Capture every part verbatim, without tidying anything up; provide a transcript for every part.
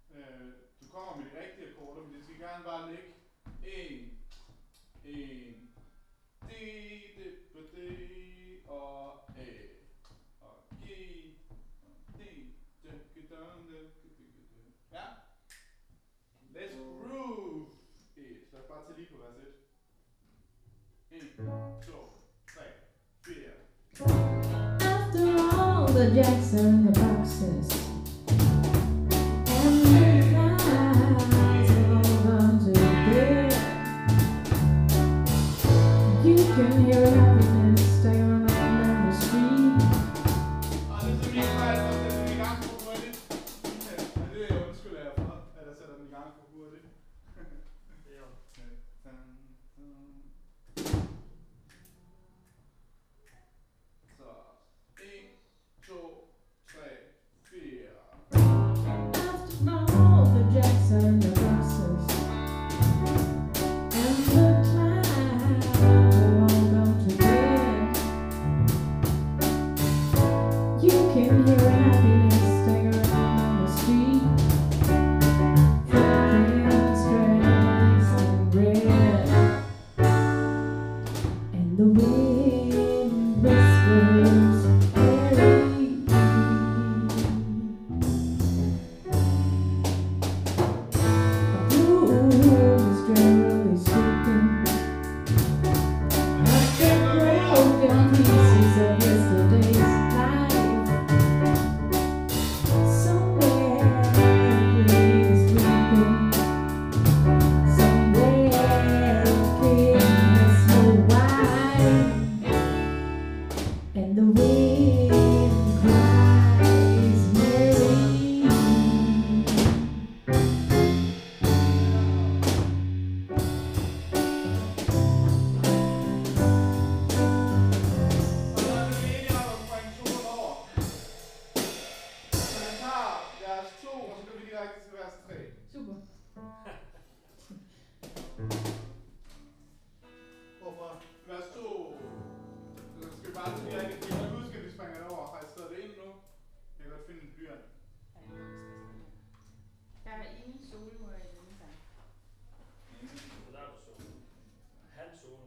Øh, du kommer med de rigtige akkorder, men det skal gerne bare ligge en, en, D, D, B, D, og A, og G, og D, D, G, D, D, ja. Let's groove it. Lad os bare tage lige på vers et. en, to, tre, fire. After all the jacks and the boxes and the nights have all gone to bed, you can hear happiness staring up and down the street. Og det er så min fejl, at sætte den i gang for hurtigt. Men det er jeg undskylder jeg for, at jeg sætter den i gang for hurtigt. Det er jo. Så en, to, tre, fire. After all the jacks and the boxes and the clouds have all gone to bed, you can hear happiness staring up down the street. Footprints traced in red, and the wind whispers very. A broom is generally sweeping up the broken pieces of yesterday's life. Somewhere a breeze is weeping. Somewhere a king has no wife, and the wind cries merry. Og så er vi enige om at springe tonen over. Så jeg tager vers to, og så går vi direkte til vers tre. Super. Hvorfor? Vers to. Så skal vi bare tage direkte. Jeg kan huske, at vi springer det over. Har jeg skrevet det ind nu? Jeg kan godt finde en blyant. Der er ingen soloer i denne sang. Så der er du solo. Halv solo.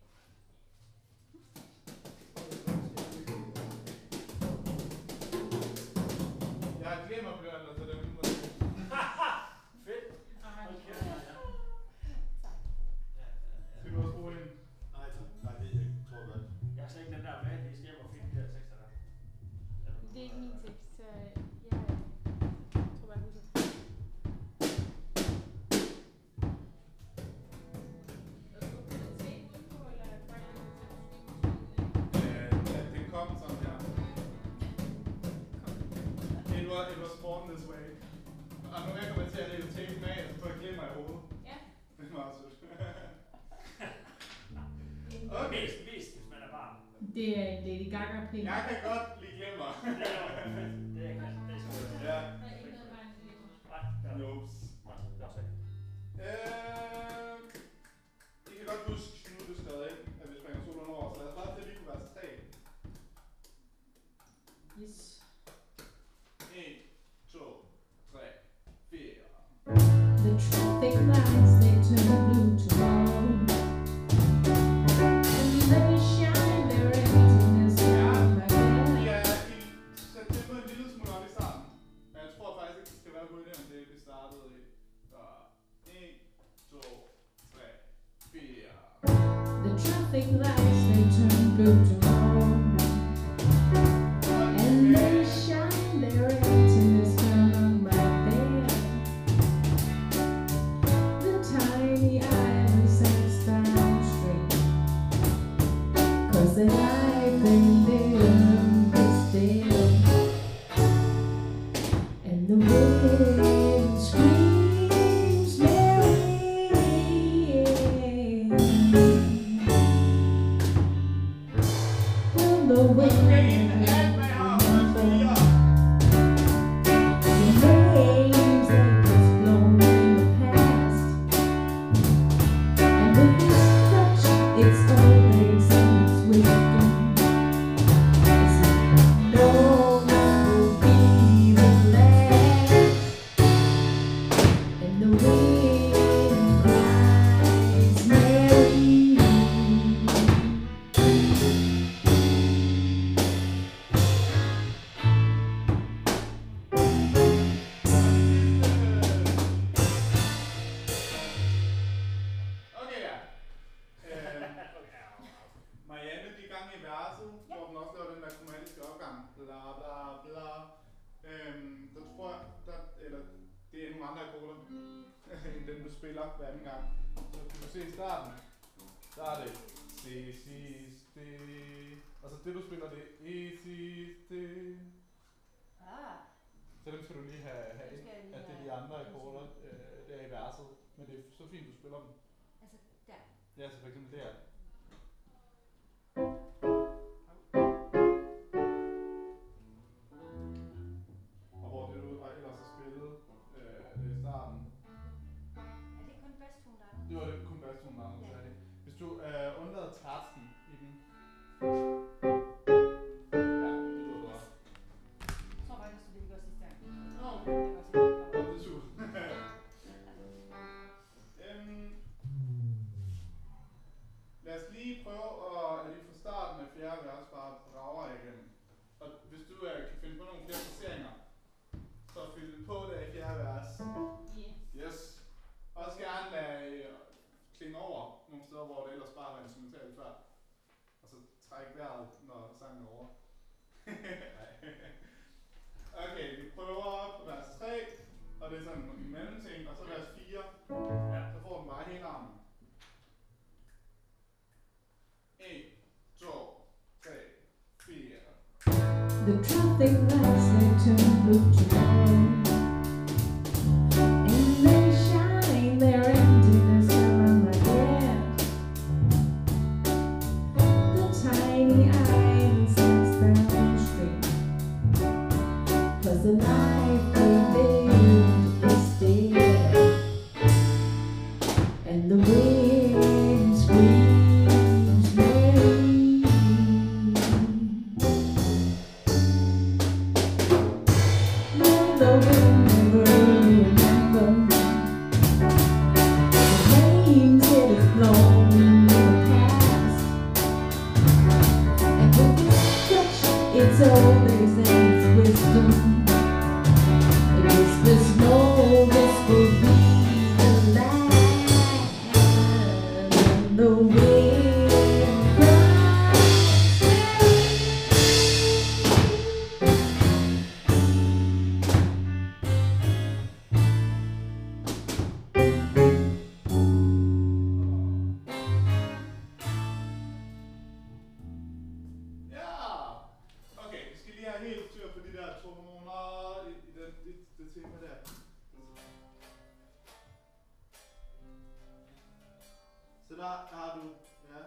Jeg har glemt at blyanter til dem. Fedt. Ej, Okay. Ja, ja. tak. Ja, ja, Skal ja. du også bruge en? Nej, tak. Nej, det jeg tror jeg godt. Jeg har slet ikke den der med, at vi skal hjem og finde de der tekster der. Det er ikke min tekst, så jeg tror bare, jeg husker. Og du putter tape udenpå, eller bare Øh, ja, det kom sådan her. It was, it was born this way. Og nu jeg kommer til at lægge tape med, så får jeg glemmer i hovedet. Ja. Det er meget sødt. Okay. Okay. Mest, mest, hvis man er barn. Det er en Lady Gaga-penge. Jeg kan godt lide glemmer. Det er jo fedt. Det er ikke det er selvfølgelig. Ja. Der er ikke noget vejen til det. Nej, det er Nope. Nej, det er også ikke. Øh, I kan godt huske, nu er det skrevet ind, at vi springer solen over, så lad os bare til lige på vers tre. Yes. en, to, tre, fire. The traffic lights, they turn blue tomorrow, and they shine their emptiness on my Vi bed. er i sat tempoet en lille smule op i starten. Men jeg tror faktisk ikke, det skal være hurtigere end det, vi startede i. Så en, to, tre, fire. The traffic lights, they turn blue tomorrow, and they shine their emptiness down on my bed. The tiny island sinks down straight, 'cause the life in them is dead, and the wind screams merry. Will the wind Alt med ham, fire. the waves that was blown in the past, and with this crutch, its old legs and its wisdom, it's no longer be the last. Øhm, der tror jeg, der, eller det er nogle andre akkorder, end den du spiller hver anden gang. Så kan du se i starten, der er det si, si, sti, og så det du spiller, det er e, si, sti. Ah, Så dem skal du lige have, have dem ind, skal jeg lige at det er have de andre ind til. akkorder, øh, der er i verset. Men det er så fint, du spiller dem. altså der. Ja, så for eksempel der. Og hvor det du ellers har spillet, øh, det er i starten. Er det kun basstonen, der er Det var det kun basstonen, der Ja. ja. Hvis du øh, undlader tersten i den. Ja, det lyder bedre. Så var det så det vi gør sidste gang. Nå, Det var simpelthen Nå, det er super. øhm, lad os lige prøve at lige fra starten af fjerde vers bare brager igen. Og hvis du øh, kan finde på nogle flere placeringer, så fyld på der i fjerde vers. Yeah. Yes. Også gerne lade øh, klinge over nogle steder, hvor det ellers bare var instrumentalt før. Og så træk vejret, når sangen er over. Okay, vi prøver på vers tre, og det er sådan en mellemting, og så vers fire, Ja. så får den bare hele armen. en, to, tre, fire. The traffic lights they turn blue tomorrow, and they shine their emptiness around my head. The tiny islands dance down the street, 'cause the life we live is dead, and the wind screams rain. The wind never remember the names it has flown in the past, and with its touch, its always and its wisdom, it whispers, no, this will be the last. And the wind cries rain. Ja! Okay, vi skal lige have helt styr på de der toner i, i det, det, det tema der. Så der har du, ja.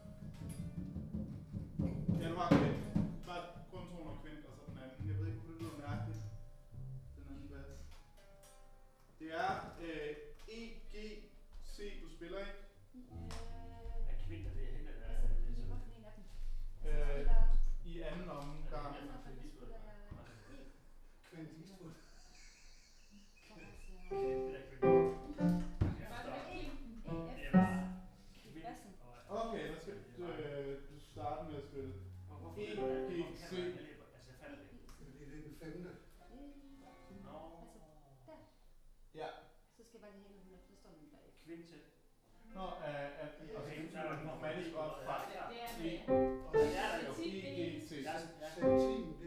Ja, du har kvint. Bare grundtoner kvint, og så den anden. Jeg ved ikke, hvorfor det lyder mærkeligt. Den anden bas. Det er øh, E, G, C, du spiller, ikke? Er kvinder det heller der? Altså, det er godt for en af dem. Øh, Altså, den der- I anden omgang. den der, der spiller jeg E. Clint Eastwood. Så altså, Det er kvinder. Var det E, ikke? E, Det F, var S i bassen. Okay, så skal du, øh, du starte med at spille. Hvorfor E, er det, G, hvorfor C. kan man ikke lide- altså, jeg fatter det ikke. Fordi det er den femte. Nå. Ja. Så skal jeg bare lige have den, så står den der F. Kvintet. Nå, øh, øh, og så Okay, så er er den der automatisk op fra Det er E, med. og Det er der jo. E, G, C. Ja, ja. Septim